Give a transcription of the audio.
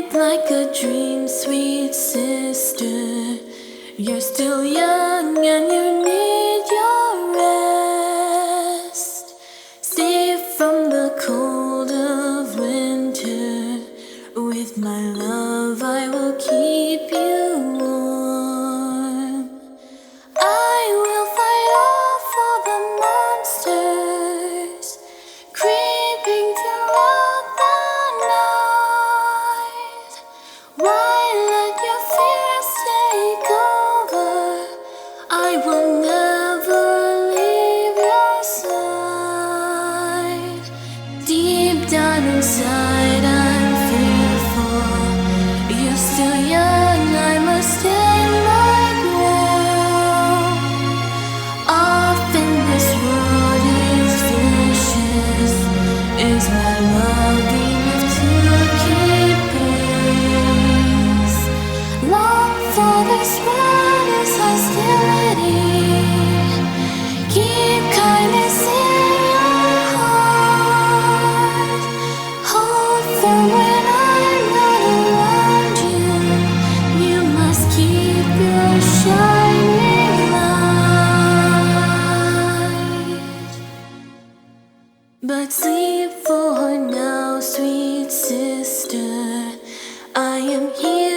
like a dream, sweet sister. You're still young and you need your rest. Safe from the cold of winter, with my love I will keep you warm. I will fight off all the monsters creeping throughout the night. Why let your fears take over? I will never leave your side. Deep down inside I'm fearful. You're still young, I must stand my ground. Often this world is vicious. Is my love enough to keep peace? Long for this world is hostility. Keep kindness in your heart. Hold firm when I'm not around you. You must keep your shining light. But sleep for now, sweet sister. I am here.